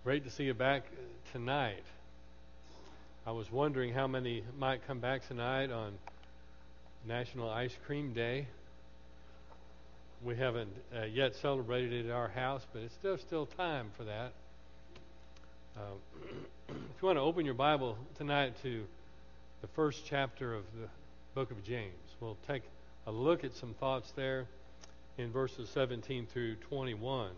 Great to see you back tonight. I was wondering how many might come back tonight on National Ice Cream Day. We haven't yet celebrated it at our house, but it's still time for that. If you want to open your Bible tonight to the first chapter of the book of James, we'll take a look at some thoughts there in verses 17 through 21.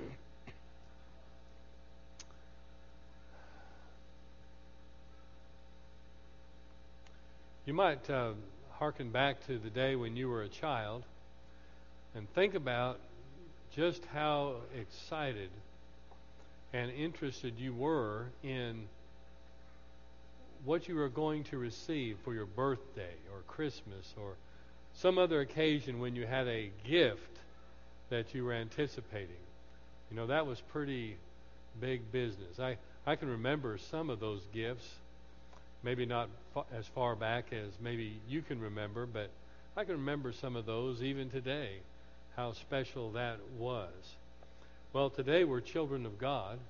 You might hearken back to the day when you were a child and think about just how excited and interested you were in what you were going to receive for your birthday or Christmas or some other occasion when you had a gift that you were anticipating. You know, that was pretty big business. I can remember some of those gifts. Maybe not as far back as maybe you can remember, but I can remember some of those even today, how special that was. Well, today we're children of God,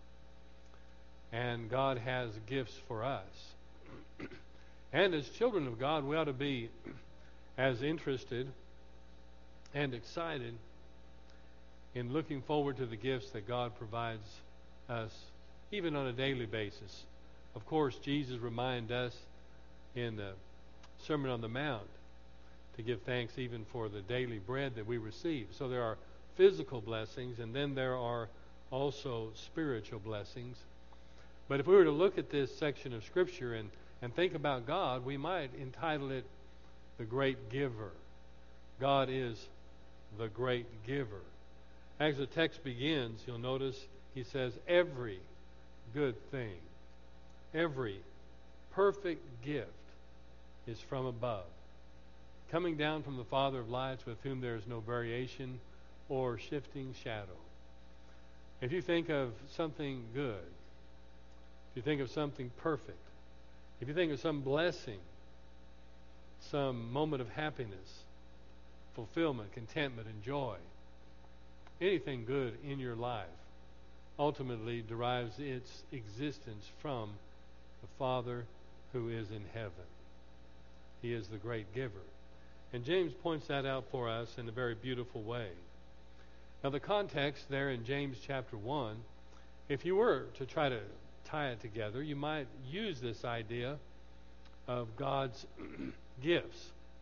and God has gifts for us. And as children of God, we ought to be as interested and excited in looking forward to the gifts that God provides us, even on a daily basis. Of course, Jesus reminded us in the Sermon on the Mount to give thanks even for the daily bread that we receive. So there are physical blessings, and then there are also spiritual blessings. But if we were to look at this section of Scripture and think about God, we might entitle it The Great Giver. God is the great giver. As the text begins, you'll notice he says, every good thing, every perfect gift is from above, coming down from the Father of lights, with whom there is no variation or shifting shadow. If you think of something good, if you think of something perfect, if you think of some blessing, some moment of happiness, fulfillment, contentment, and joy, anything good in your life ultimately derives its existence from the Father who is in heaven. He is the great giver. And James points that out for us in a very beautiful way. Now the context there in James chapter 1, if you were to try to tie it together, you might use this idea of God's gifts.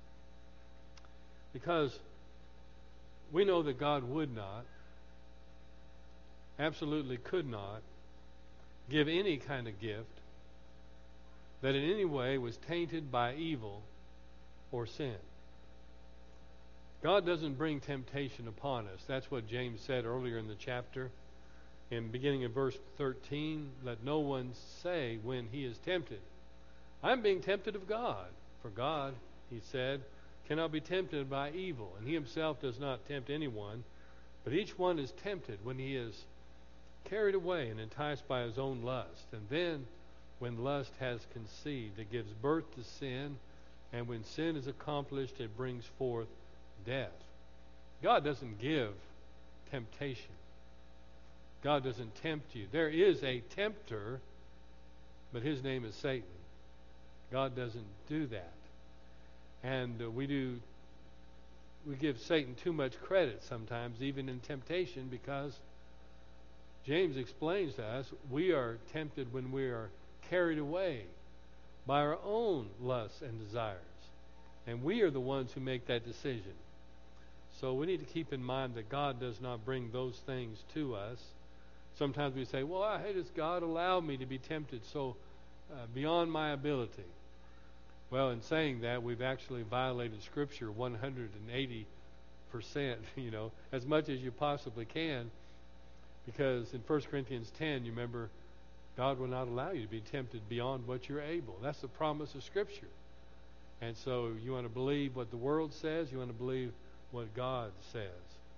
Because we know that God would not, absolutely could not, give any kind of gift that in any way was tainted by evil or sin. God doesn't bring temptation upon us. That's what James said earlier in the chapter. In beginning of verse 13, let no one say when he is tempted, I'm being tempted of God. For God, he said, cannot be tempted by evil, and he himself does not tempt anyone, but each one is tempted when he is carried away and enticed by his own lust. And then when lust has conceived, it gives birth to sin, and when sin is accomplished, it brings forth death. God doesn't give temptation. God doesn't tempt you. There is a tempter, but his name is Satan. God doesn't do that. And we give Satan too much credit sometimes, even in temptation, because James explains to us we are tempted when we are carried away by our own lusts and desires. And we are the ones who make that decision. So we need to keep in mind that God does not bring those things to us. Sometimes we say, well, how does God allow me to be tempted so beyond my ability? Well, in saying that, we've actually violated Scripture 180%, as much as you possibly can. Because in 1 Corinthians 10, you remember, God will not allow you to be tempted beyond what you're able. That's the promise of Scripture. And so you want to believe what the world says, you want to believe what God says.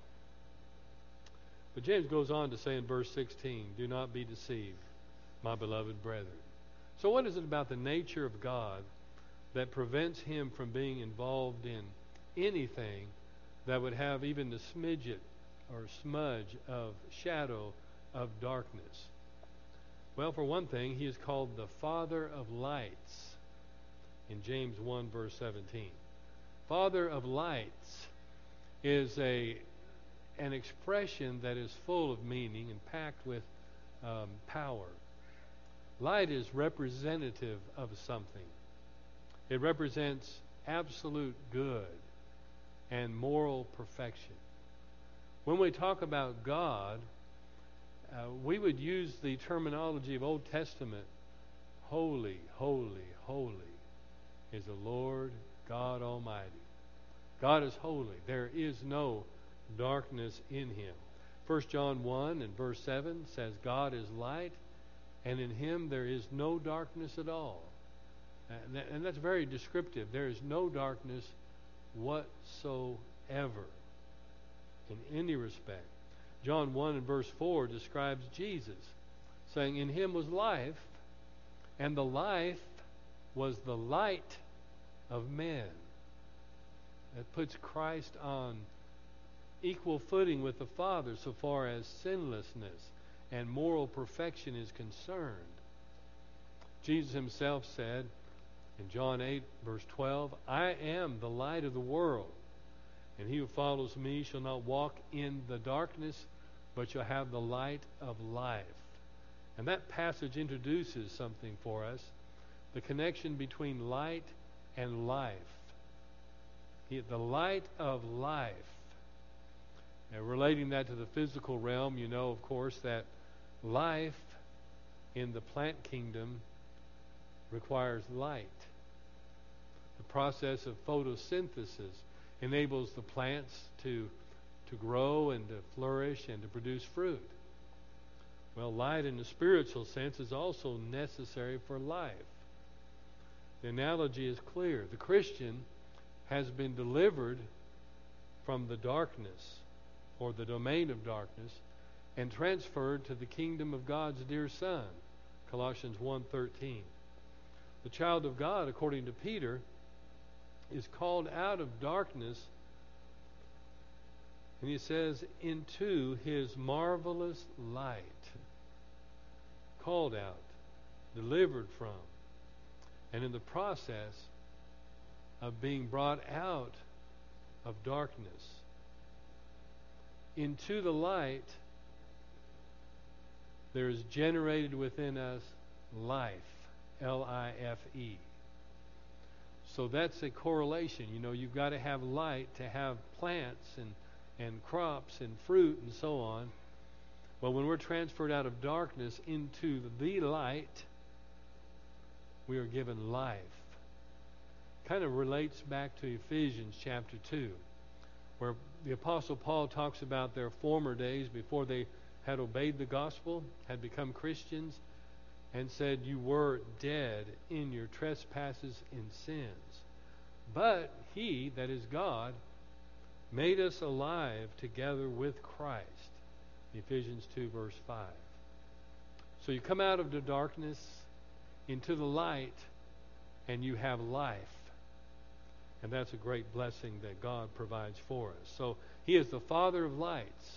But James goes on to say in verse 16, do not be deceived, my beloved brethren. So what is it about the nature of God that prevents him from being involved in anything that would have even the smidget or smudge of shadow of darkness? Well, for one thing, he is called the Father of lights in James 1, verse 17. Father of lights is an expression that is full of meaning and packed with power. Light is representative of something. It represents absolute good and moral perfection. When we talk about God, we would use the terminology of Old Testament. Holy, holy, holy is the Lord God Almighty. God is holy. There is no darkness in him. 1 John 1 and verse 7 says, God is light, and in him there is no darkness at all. And that's very descriptive. There is no darkness whatsoever in any respect. John 1 and verse 4 describes Jesus, saying, in him was life, and the life was the light of men. That puts Christ on equal footing with the Father so far as sinlessness and moral perfection is concerned. Jesus himself said in John 8 verse 12, I am the light of the world, and he who follows me shall not walk in the darkness, but shall have the light of life. And that passage introduces something for us, the connection between light and life. The light of life. Now, relating that to the physical realm, you know, of course, that life in the plant kingdom requires light. The process of photosynthesis enables the plants to grow and to flourish and to produce fruit. Well, light in the spiritual sense is also necessary for life. The analogy is clear. The Christian has been delivered from the darkness or the domain of darkness and transferred to the kingdom of God's dear Son, Colossians 1:13. The child of God, according to Peter, is called out of darkness, and he says, into his marvelous light. Called out, delivered from, and in the process of being brought out of darkness into the light, there is generated within us life, L-I-F-E. So that's a correlation. You know, you've got to have light to have plants and crops and fruit and so on. Well, when we're transferred out of darkness into the light, we are given life. Kind of relates back to Ephesians chapter 2, where the Apostle Paul talks about their former days before they had obeyed the gospel, had become Christians, and said, you were dead in your trespasses and sins. But he, that is God, made us alive together with Christ. Ephesians 2 verse 5. So you come out of the darkness into the light, and you have life. And that's a great blessing that God provides for us. So he is the Father of lights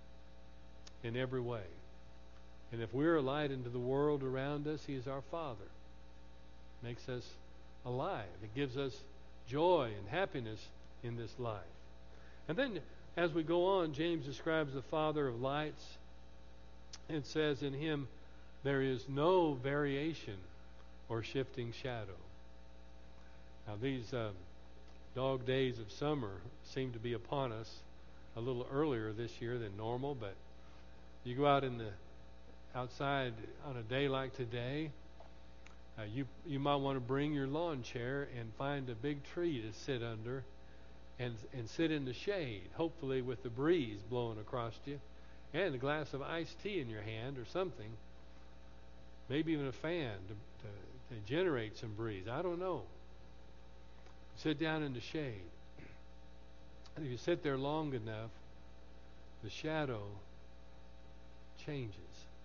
in every way. And if we're a light into the world around us, he is our Father. Makes us alive. It gives us joy and happiness in this life. And then as we go on, James describes the Father of lights and says in him there is no variation or shifting shadow. Now these dog days of summer seem to be upon us a little earlier this year than normal, but you go out outside on a day like today, you might want to bring your lawn chair and find a big tree to sit under and sit in the shade, hopefully with the breeze blowing across you, and a glass of iced tea in your hand or something, maybe even a fan to generate some breeze. I don't know. Sit down in the shade. And if you sit there long enough, the shadow changes.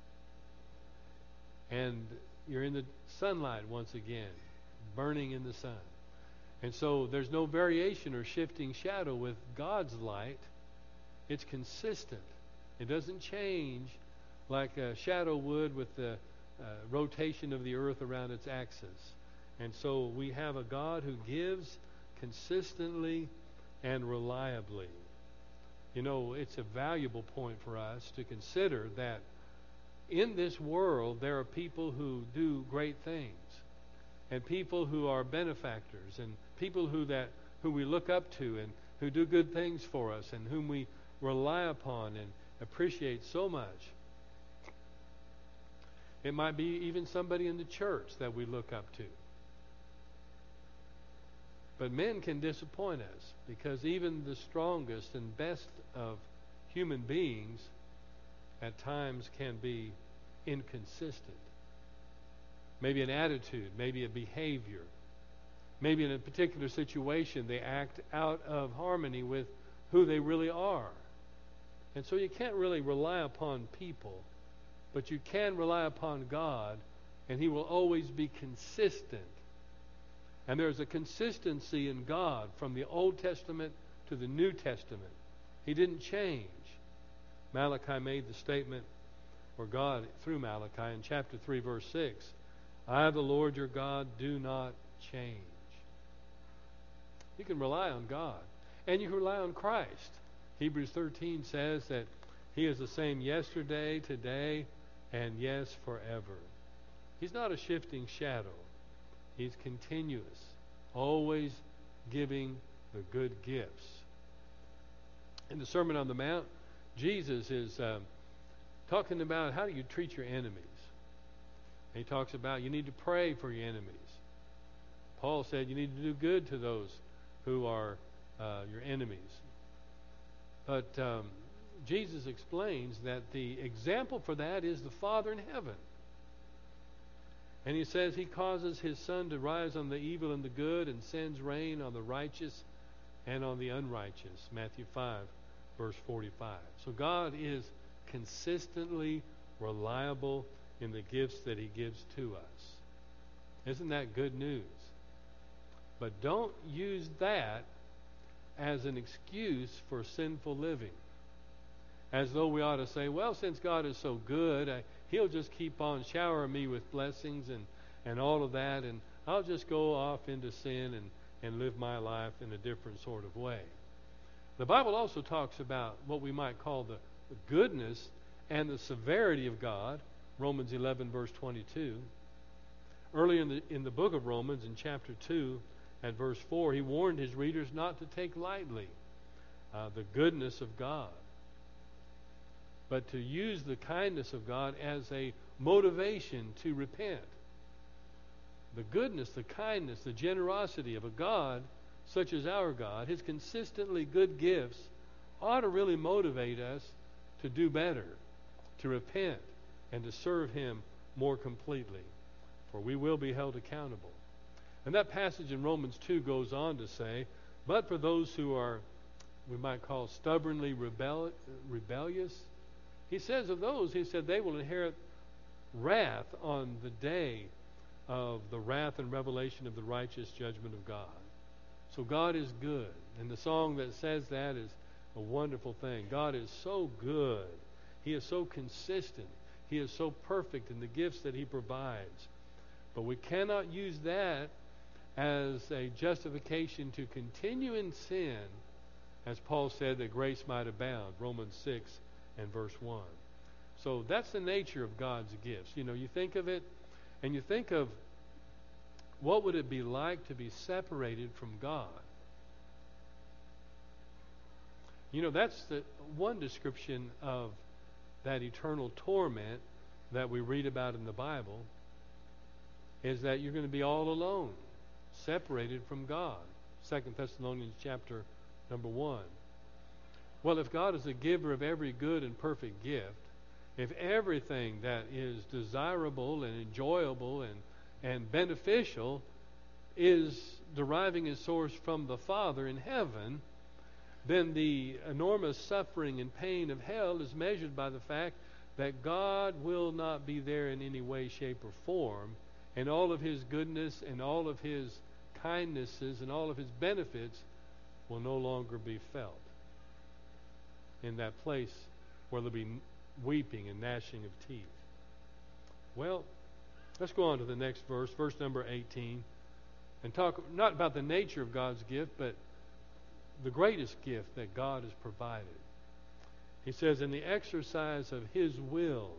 And you're in the sunlight once again, burning in the sun. And so there's no variation or shifting shadow with God's light. It's consistent. It doesn't change like a shadow would with the rotation of the earth around its axis. And so we have a God who gives consistently and reliably. You know, it's a valuable point for us to consider that in this world there are people who do great things, and people who are benefactors, and people who we look up to, and who do good things for us, and whom we rely upon and appreciate so much. It might be even somebody in the church that we look up to. But men can disappoint us, because even the strongest and best of human beings at times can be inconsistent. Maybe an attitude, maybe a behavior, maybe in a particular situation they act out of harmony with who they really are. And so you can't really rely upon people, but you can rely upon God, and He will always be consistent. And there's a consistency in God from the Old Testament to the New Testament. He didn't change. Malachi made the statement, or God through Malachi in chapter 3 verse 6, I, the Lord your God, do not change. You can rely on God. And you can rely on Christ. Hebrews 13 says that He is the same yesterday, today, and yes, forever. He's not a shifting shadow. He's continuous, always giving the good gifts. In the Sermon on the Mount, Jesus is talking about how do you treat your enemies. And He talks about you need to pray for your enemies. Paul said you need to do good to those who are your enemies. But Jesus explains that the example for that is the Father in heaven. And He says He causes His sun to rise on the evil and the good, and sends rain on the righteous and on the unrighteous. Matthew 5, verse 45. So God is consistently reliable in the gifts that He gives to us. Isn't that good news? But don't use that as an excuse for sinful living. As though we ought to say, well, since God is so good, He'll just keep on showering me with blessings and all of that, and I'll just go off into sin and live my life in a different sort of way. The Bible also talks about what we might call the goodness and the severity of God. Romans 11, verse 22. Early in the book of Romans, in chapter 2, at verse 4, he warned his readers not to take lightly the goodness of God, but to use the kindness of God as a motivation to repent. The goodness, the kindness, the generosity of a God such as our God, His consistently good gifts, ought to really motivate us to do better, to repent, and to serve Him more completely, for we will be held accountable. And that passage in Romans 2 goes on to say, but for those who are, we might call stubbornly rebellious, He says of those, He said, they will inherit wrath on the day of the wrath and revelation of the righteous judgment of God. So God is good. And the song that says that is a wonderful thing. God is so good. He is so consistent. He is so perfect in the gifts that He provides. But we cannot use that as a justification to continue in sin, as Paul said, that grace might abound. Romans 6 and verse 1. So that's the nature of God's gifts. You know, you think of it, and you think of what would it be like to be separated from God. You know, that's the one description of that eternal torment that we read about in the Bible, is that you're going to be all alone, separated from God. 2 Thessalonians chapter number 1. Well, if God is a giver of every good and perfect gift, if everything that is desirable and enjoyable and beneficial is deriving its source from the Father in heaven, then the enormous suffering and pain of hell is measured by the fact that God will not be there in any way, shape, or form, and all of His goodness and all of His kindnesses and all of His benefits will no longer be felt in that place where there'll be weeping and gnashing of teeth. Well, Let's go on to the next verse, verse number 18, and talk not about the nature of God's gift, but the greatest gift that God has provided. He says, in the exercise of His will,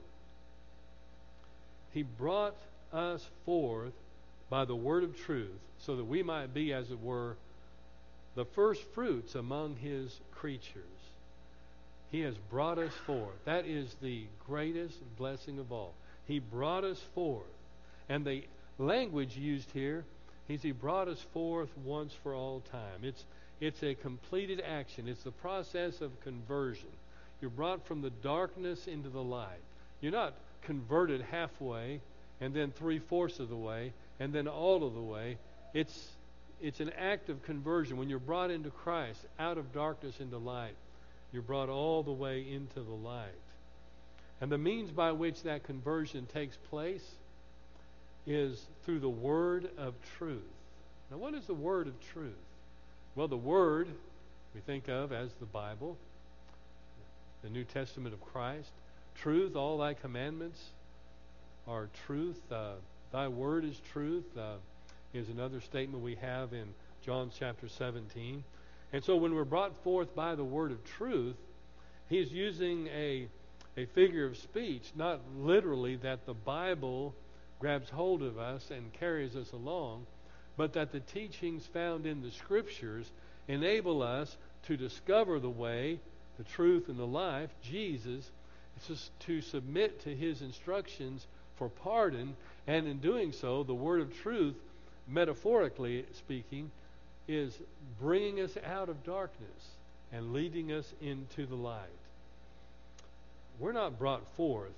He brought us forth by the word of truth, so that we might be, as it were, the first fruits among His creatures. He has brought us forth. That is the greatest blessing of all. He brought us forth. And the language used here is He brought us forth once for all time. It's a completed action. It's the process of conversion. You're brought from the darkness into the light. You're not converted halfway and then 3/4 of the way and then all of the way. It's an act of conversion. When you're brought into Christ, out of darkness into light, you're brought all the way into the light. And the means by which that conversion takes place is through the word of truth. Now, what is the word of truth? Well, the word we think of as the Bible, the New Testament of Christ. Truth, all thy commandments are truth. Thy word is truth, is another statement we have in John chapter 17. And so when we're brought forth by the word of truth, He's using a figure of speech, not literally that the Bible grabs hold of us and carries us along, but that the teachings found in the Scriptures enable us to discover the way, the truth, and the life, Jesus, to submit to His instructions for pardon, and in doing so, the word of truth, metaphorically speaking, is bringing us out of darkness and leading us into the light. We're not brought forth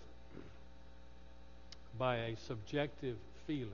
by a subjective feeling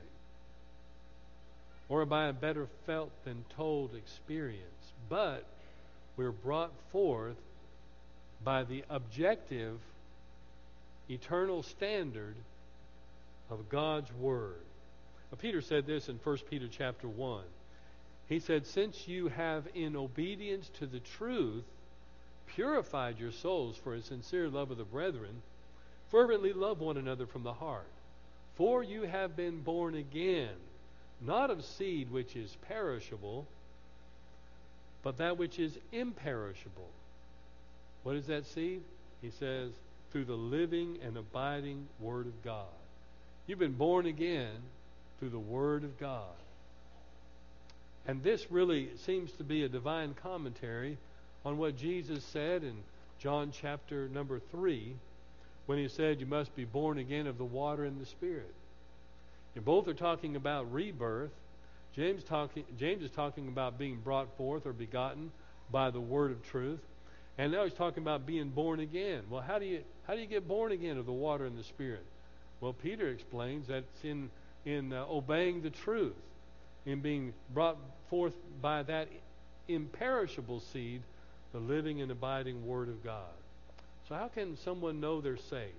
or by a better felt than told experience, but we're brought forth by the objective, eternal standard of God's Word. Now, Peter said this in 1 Peter chapter 1. He said, since you have in obedience to the truth purified your souls for a sincere love of the brethren, fervently love one another from the heart. For you have been born again, not of seed which is perishable, but that which is imperishable. What is that seed? He says, through the living and abiding Word of God. You've been born again through the Word of God. And this really seems to be a divine commentary on what Jesus said in John chapter number 3, when He said you must be born again of the water and the Spirit. And both are talking about rebirth. James is talking about being brought forth or begotten by the word of truth. And now he's talking about being born again. Well, how do you get born again of the water and the Spirit? Well, Peter explains that it's in obeying the truth, in being brought forth by that imperishable seed, the living and abiding Word of God. So how can someone know they're saved?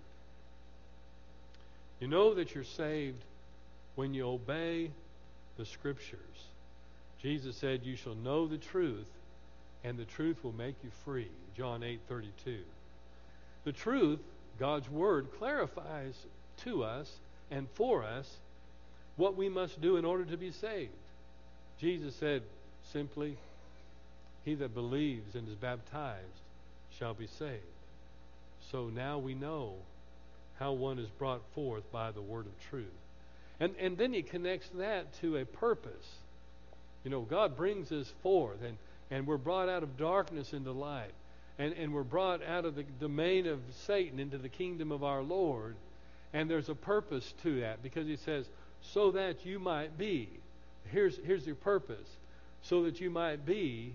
You know that you're saved when you obey the Scriptures. Jesus said, you shall know the truth, and the truth will make you free. John 8:32. The truth, God's Word, clarifies to us and for us what we must do in order to be saved. Jesus said simply, he that believes and is baptized shall be saved. So now we know how one is brought forth by the word of truth. And then he connects that to a purpose. You know, God brings us forth, and we're brought out of darkness into light. And we're brought out of the domain of Satan into the kingdom of our Lord. And there's a purpose to that, because he says, so that you might be. Here's your purpose. So that you might be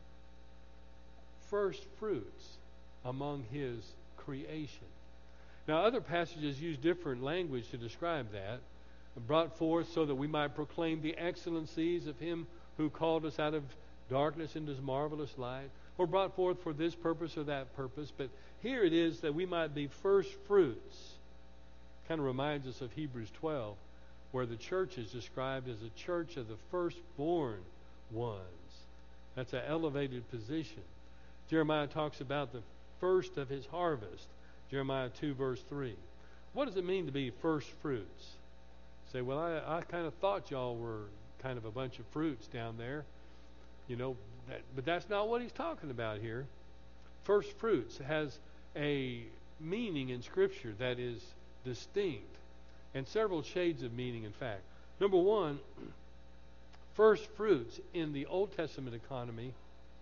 first fruits among his creation. Now, other passages use different language to describe that. Brought forth so that we might proclaim the excellencies of him who called us out of darkness into his marvelous light. Or brought forth for this purpose or that purpose. But here it is that we might be first fruits. Kind of reminds us of Hebrews 12, where the church is described as a church of the firstborn ones. That's an elevated position. Jeremiah talks about the first of his harvest. Jeremiah 2 verse 3. What does it mean to be first fruits? Say, well, I kind of thought y'all were kind of a bunch of fruits down there. But that's not what he's talking about here. First fruits has a meaning in Scripture that is distinct, and several shades of meaning, in fact. Number one, first fruits in the Old Testament economy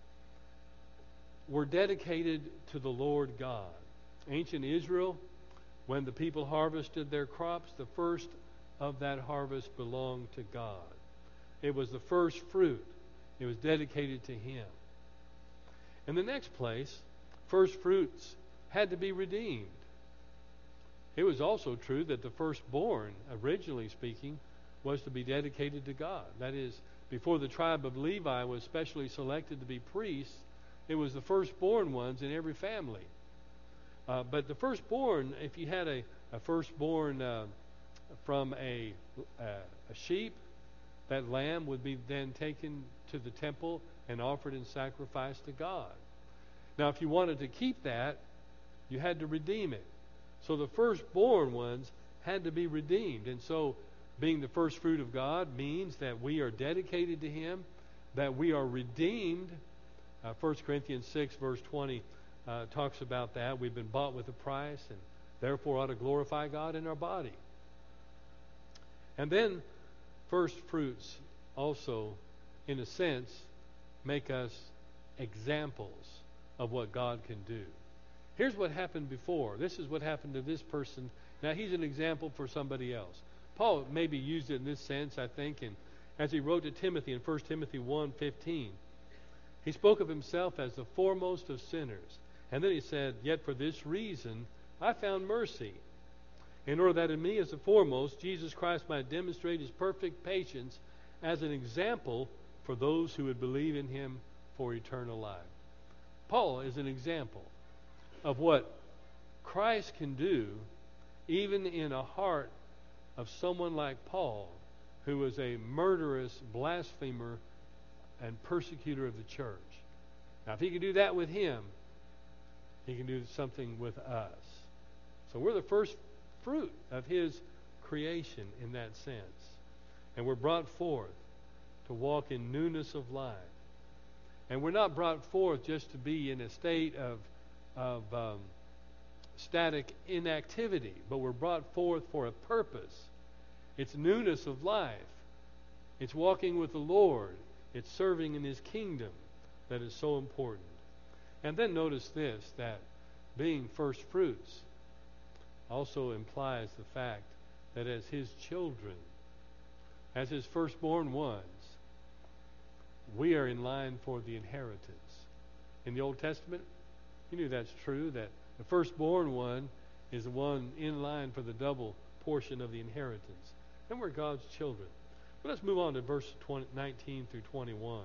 were dedicated to the Lord God. Ancient Israel, when the people harvested their crops, the first of that harvest belonged to God. It was the first fruit. It was dedicated to Him. In the next place, first fruits had to be redeemed. It was also true that the firstborn, originally speaking, was to be dedicated to God. That is, before the tribe of Levi was specially selected to be priests, it was the firstborn ones in every family. But the firstborn, if you had a firstborn from a sheep, that lamb would be then taken to the temple and offered in sacrifice to God. Now, if you wanted to keep that, you had to redeem it. So the firstborn ones had to be redeemed. And so being the first fruit of God means that we are dedicated to Him, that we are redeemed. 1 Corinthians 6 verse 20 talks about that. We've been bought with a price, and therefore ought to glorify God in our body. And then first fruits also, in a sense, make us examples of what God can do. Here's what happened before. This is what happened to this person. Now he's an example for somebody else. Paul maybe used it in this sense, I think, and as he wrote to Timothy in 1 Timothy 1:15, he spoke of himself as the foremost of sinners. And then he said, "Yet for this reason I found mercy, in order that in me as the foremost, Jesus Christ might demonstrate His perfect patience as an example for those who would believe in Him for eternal life." Paul is an example of what Christ can do even in a heart of someone like Paul, who was a murderous blasphemer and persecutor of the church. Now, if He can do that with him, He can do something with us. So we're the first fruit of His creation in that sense. And we're brought forth to walk in newness of life. And we're not brought forth just to be in a state of static inactivity, but we're brought forth for a purpose. It's newness of life. It's walking with the Lord. It's serving in His kingdom that is so important. And then notice this, that being first fruits also implies the fact that as His children, as His firstborn ones, we are in line for the inheritance. In the Old Testament, you knew that's true, that the firstborn one is the one in line for the double portion of the inheritance. And we're God's children. But let's move on to verse 19 through 21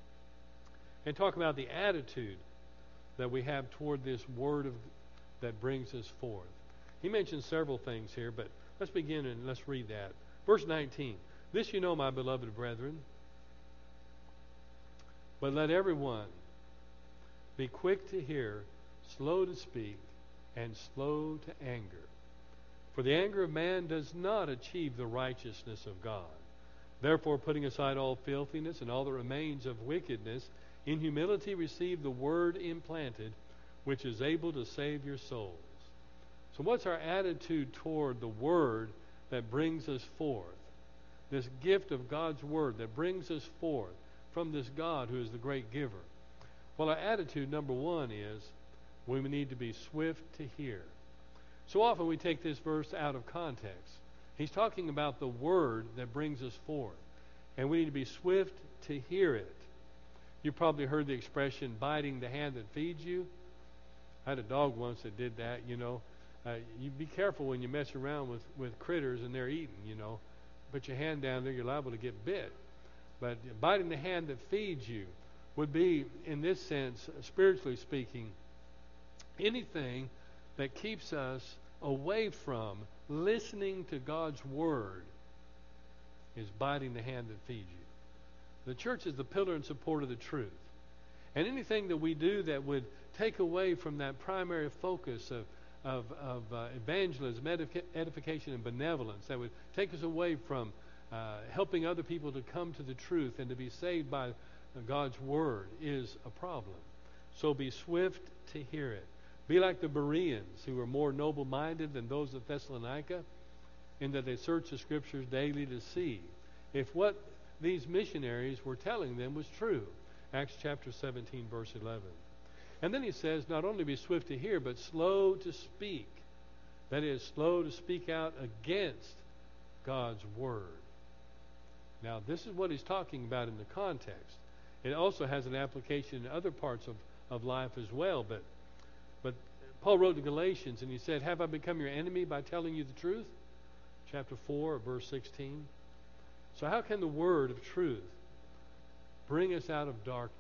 and talk about the attitude that we have toward this word that brings us forth. He mentions several things here, but let's begin and let's read that. Verse 19, "This you know, my beloved brethren, but let everyone be quick to hear, slow to speak, and slow to anger. For the anger of man does not achieve the righteousness of God. Therefore, putting aside all filthiness and all that remains of wickedness, in humility receive the word implanted, which is able to save your souls." So what's our attitude toward the word that brings us forth? This gift of God's word that brings us forth from this God who is the great giver. Well, our attitude, number one, is we need to be swift to hear. So often we take this verse out of context. He's talking about the word that brings us forth, and we need to be swift to hear it. You probably heard the expression, biting the hand that feeds you. I had a dog once that did that, You be careful when you mess around with critters and they're eating, Put your hand down there, you're liable to get bit. But biting the hand that feeds you would be, in this sense, spiritually speaking, anything that keeps us away from listening to God's word is biting the hand that feeds you. The church is the pillar and support of the truth. And anything that we do that would take away from that primary focus evangelism, edification, and benevolence that would take us away from helping other people to come to the truth and to be saved by God's Word is a problem. So be swift to hear it. Be like the Bereans, who were more noble-minded than those of Thessalonica, in that they searched the Scriptures daily to see if what these missionaries were telling them was true. Acts chapter 17, verse 11. And then he says, not only be swift to hear, but slow to speak. That is, slow to speak out against God's Word. Now, this is what he's talking about in the context. It also has an application in other parts of life as well. But Paul wrote to Galatians, and he said, have I become your enemy by telling you the truth? Chapter 4, verse 16. So how can the word of truth bring us out of darkness?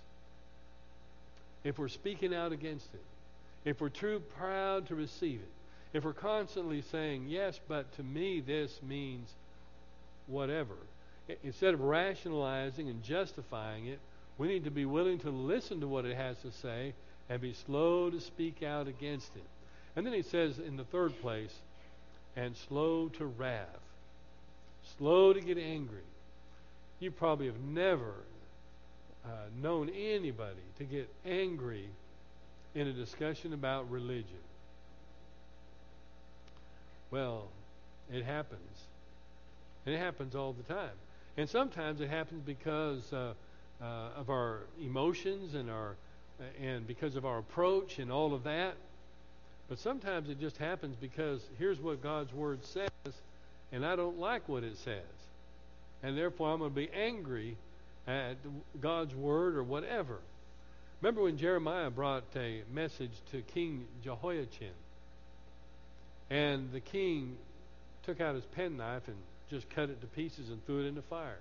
If we're speaking out against it, if we're too proud to receive it, if we're constantly saying, yes, but to me this means whatever, instead of rationalizing and justifying it, we need to be willing to listen to what it has to say and be slow to speak out against it. And then he says in the third place, and slow to wrath. Slow to get angry. You probably have never known anybody to get angry in a discussion about religion. Well, it happens. And it happens all the time. And sometimes it happens because of our emotions and because of our approach and all of that. But sometimes it just happens because here's what God's Word says, and I don't like what it says. And therefore I'm going to be angry at God's Word or whatever. Remember when Jeremiah brought a message to King Jehoiachin, and the king took out his penknife and just cut it to pieces and threw it in the fire.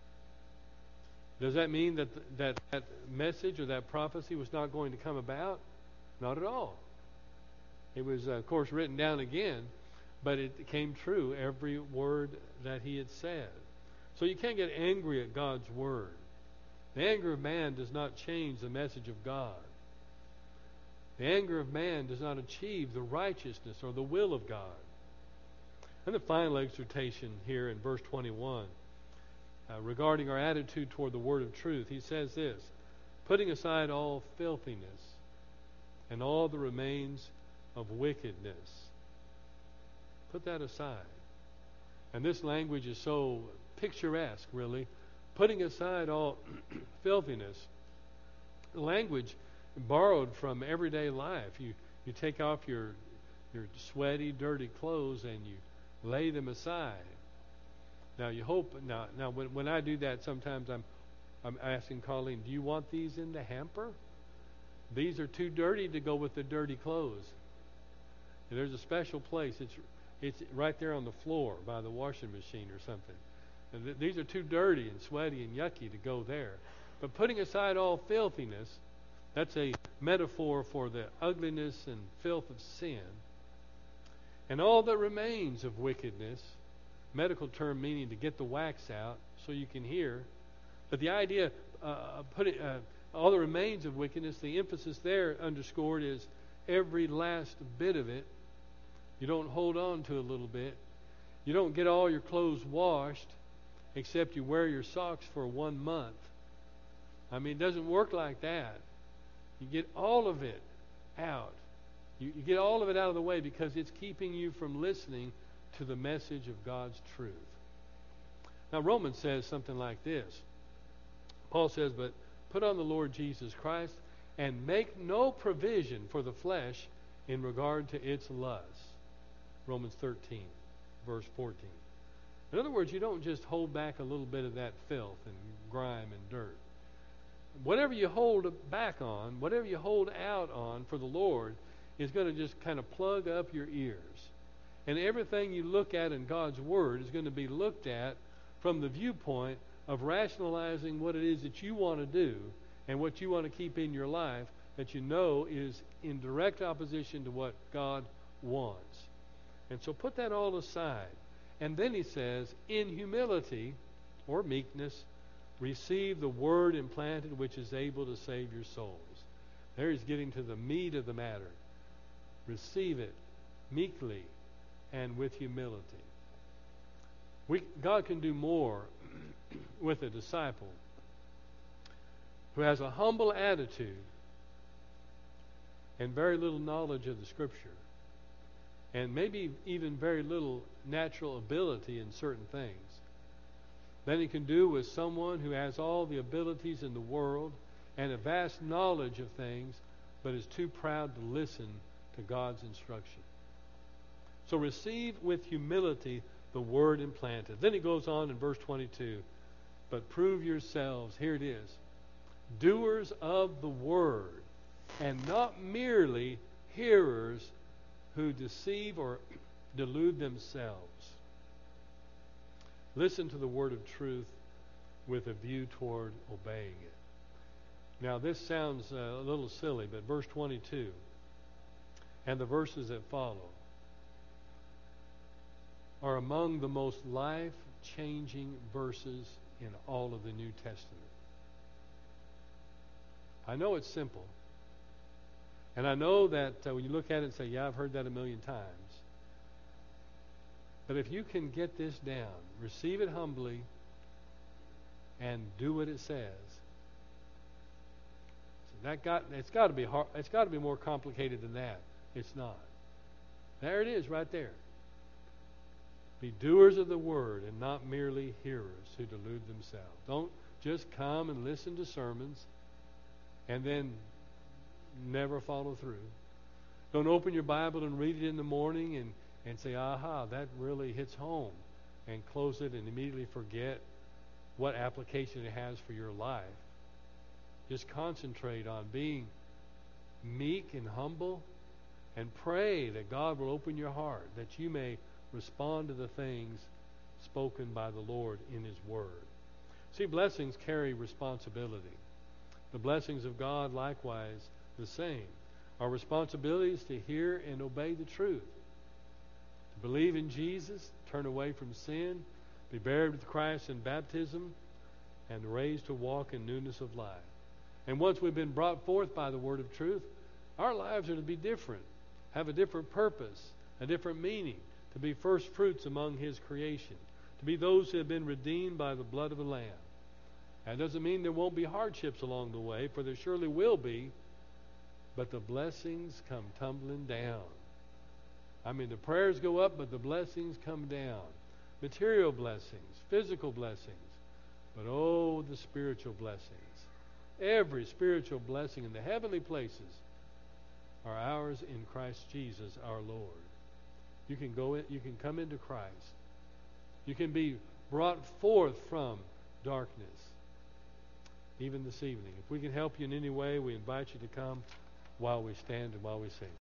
Does that mean that message or that prophecy was not going to come about? Not at all. It was, of course, written down again, but it came true, every word that he had said. So you can't get angry at God's Word. The anger of man does not change the message of God. The anger of man does not achieve the righteousness or the will of God. And the final exhortation here in verse 21, regarding our attitude toward the Word of truth, he says this, putting aside all filthiness and all the remains of wickedness. Put that aside. And this language is so picturesque, really. Putting aside all filthiness. Language borrowed from everyday life. You take off your sweaty, dirty clothes and you lay them aside. Now you hope. Now when I do that, sometimes I'm asking Colleen, "Do you want these in the hamper? These are too dirty to go with the dirty clothes." And there's a special place. It's right there on the floor by the washing machine or something. And these are too dirty and sweaty and yucky to go there. But putting aside all filthiness, that's a metaphor for the ugliness and filth of sin. And all that remains of wickedness, medical term meaning to get the wax out so you can hear. But the idea of putting all that remains of wickedness, the emphasis there underscored is every last bit of it. You don't hold on to a little bit. You don't get all your clothes washed except you wear your socks for 1 month. I mean, it doesn't work like that. You get all of it out. You get all of it out of the way because it's keeping you from listening to the message of God's truth. Now, Romans says something like this. Paul says, but put on the Lord Jesus Christ and make no provision for the flesh in regard to its lusts. Romans 13, verse 14. In other words, you don't just hold back a little bit of that filth and grime and dirt. Whatever you hold back on, whatever you hold out on for the Lord is going to just kind of plug up your ears. And everything you look at in God's Word is going to be looked at from the viewpoint of rationalizing what it is that you want to do and what you want to keep in your life that you know is in direct opposition to what God wants. And so put that all aside. And then he says, in humility or meekness, receive the word implanted which is able to save your souls. There he's getting to the meat of the matter. receive it meekly and with humility. God can do more with a disciple who has a humble attitude and very little knowledge of the Scripture, and maybe even very little natural ability in certain things, than He can do with someone who has all the abilities in the world and a vast knowledge of things, but is too proud to listen to God's instruction. So receive with humility the word implanted. Then He goes on in verse 22, but prove yourselves, here it is, doers of the word, and not merely hearers who deceive or delude themselves. Listen to the word of truth with a view toward obeying it. Now this sounds a little silly, but verse 22 and the verses that follow are among the most life-changing verses in all of the New Testament. I know it's simple, and I know that when you look at it and say, yeah, I've heard that a million times. But if you can get this down, receive it humbly, and do what it says, it's got to be hard. It's got to be more complicated than that. It's not. There it is, right there. Be doers of the word and not merely hearers who delude themselves. Don't just come and listen to sermons and then never follow through. Don't open your Bible and read it in the morning and say, aha, that really hits home, and close it and immediately forget what application it has for your life. Just concentrate on being meek and humble, and pray that God will open your heart, that you may respond to the things spoken by the Lord in His Word. See, blessings carry responsibility. The blessings of God, likewise, the same. Our responsibility is to hear and obey the truth, to believe in Jesus, turn away from sin, be buried with Christ in baptism, and raised to walk in newness of life. And once we've been brought forth by the word of truth, our lives are to be different, have a different purpose, a different meaning, to be first fruits among His creation, to be those who have been redeemed by the blood of the Lamb. That doesn't mean there won't be hardships along the way, for there surely will be, but the blessings come tumbling down. I mean, the prayers go up, but the blessings come down. Material blessings, physical blessings, but oh, the spiritual blessings. Every spiritual blessing in the heavenly places are ours in Christ Jesus our Lord. You can go in, you can come into Christ. You can be brought forth from darkness. Even this evening. If we can help you in any way, we invite you to come while we stand and while we sing.